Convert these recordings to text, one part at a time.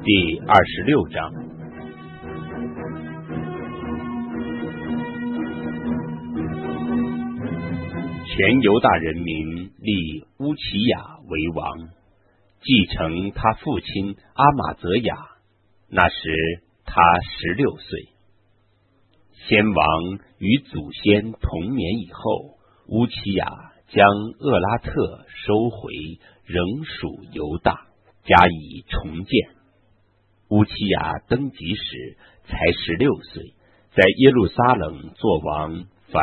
第26章。全犹大人民立乌齐雅为王，继承他父亲阿玛泽雅，那时他16岁。先王与祖先同眠以后，乌齐雅将厄拉特收回，仍属犹大，加以重建。乌齐雅登基时才16岁，在耶路撒冷作王凡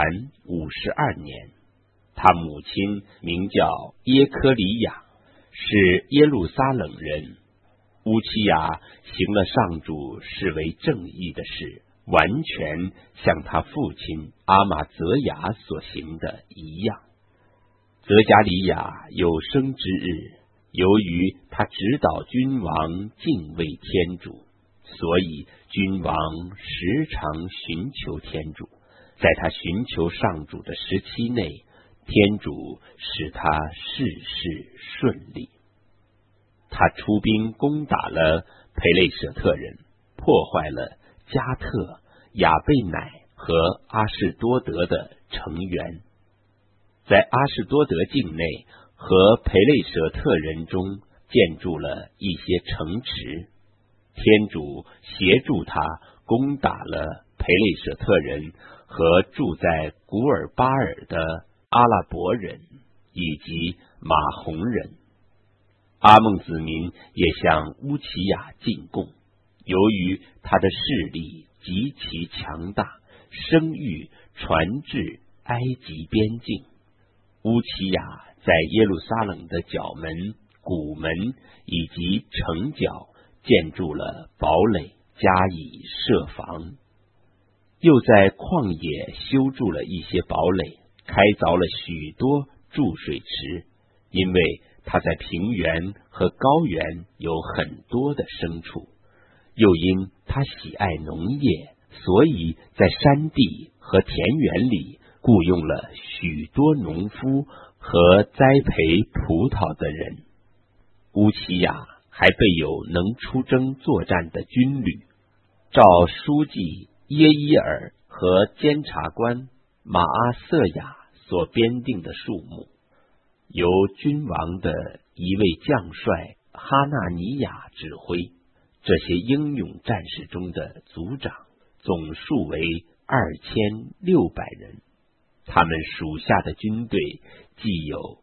52年。他母亲名叫耶科里亚，是耶路撒冷人。乌齐雅行了上主视为正义的事，完全像他父亲阿玛泽雅所行的一样。泽加里亚有生之日，由于他指导君王敬畏天主，所以君王时常寻求天主。在他寻求上主的时期内，天主使他事事顺利。他出兵攻打了培雷舍特人，破坏了加特、亚贝乃和阿士多德的城垣。在阿士多德境内和培雷舍特人中建筑了一些城池。天主协助他攻打了培雷舍特人和住在古尔巴尔的阿拉伯人以及马洪人。阿孟子民也向乌齐雅进贡，由于他的势力极其强大，声誉传至埃及边境。乌齐雅在耶路撒冷的角门、谷门以及城角建筑了堡垒，加以设防，又在旷野修筑了一些堡垒，开凿了许多注水池，因为他在平原和高原有很多的牲畜，又因他喜爱农业，所以在山地和田园里雇佣了许多农夫和栽培葡萄的人。乌齐雅还备有能出征作战的军旅，照书记耶伊尔和监察官马阿瑟雅所编定的数目，由君王的一位将帅哈纳尼亚指挥。这些英勇战士中的族长总数为2600人，他们属下的军队计有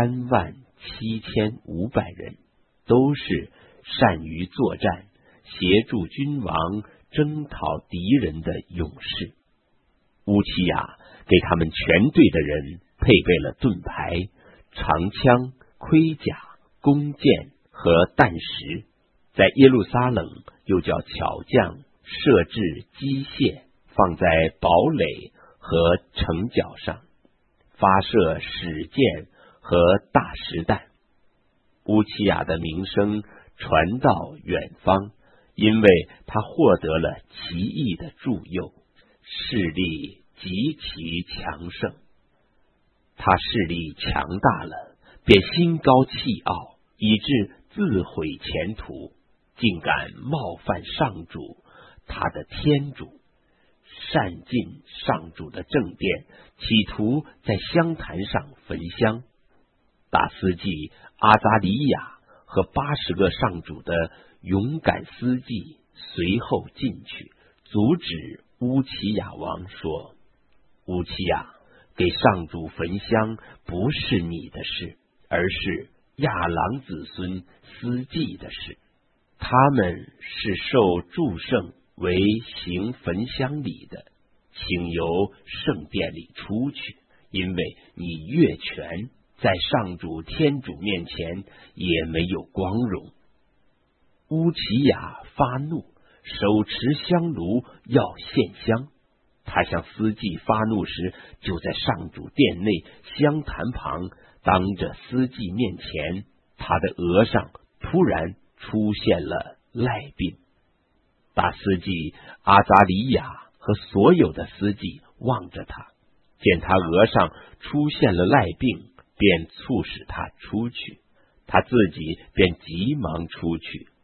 37500人，都是善于作战、协助君王征讨敌人的勇士。乌齐雅给他们全队的人配备了盾牌、长枪、盔甲、弓箭和弹石，在耶路撒冷又叫巧匠设置机械，放在堡垒和城角上，发射矢箭和大石弹。乌齐雅的名声传到远方，因为他获得了奇异的助佑，势力极其强盛。他势力强大了，便心高气傲，以致自毁前途，竟敢冒犯上主，他的天主，擅进上主的正殿，企图在香坛上焚香。大司祭阿扎里亚和80个上主的勇敢司祭随后进去，阻止乌齐雅王说：乌齐雅，给上主焚香不是你的事，而是亚郎子孙司祭的事。他们是受祝圣为行焚香礼的，请由圣殿里出去，因为你越权，在上主天主面前也没有光荣。乌齐雅发怒，手持香炉要献香。他向司祭发怒时，就在上主殿内香坛旁，当着司祭面前，他的额上突然出现了赖病。大司祭阿扎里亚和所有的司祭望着他，见他额上出现了赖病，便促使他出去。他自己便急忙出去，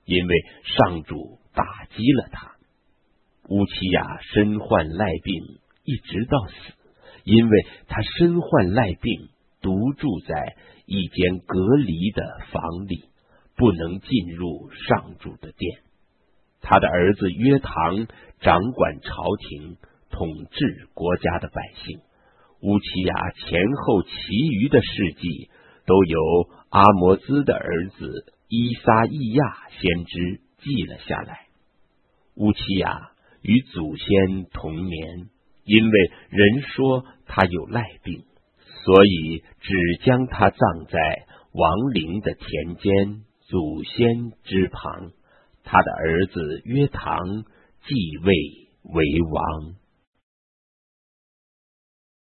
因为上主打击了他。乌齐雅身患癩病，一直到死，因为他身患癩病，独住在一间隔离的房里，不能进入上主的殿。他的儿子约堂掌管朝廷，统治国家的百姓。乌齐雅前后其余的事迹都由阿摩兹的儿子伊撒意亚先知记了下来。乌齐雅与祖先同年，因为人说他有癩病，所以只将他葬在亡灵的田间祖先之旁。他的儿子约堂继位为王。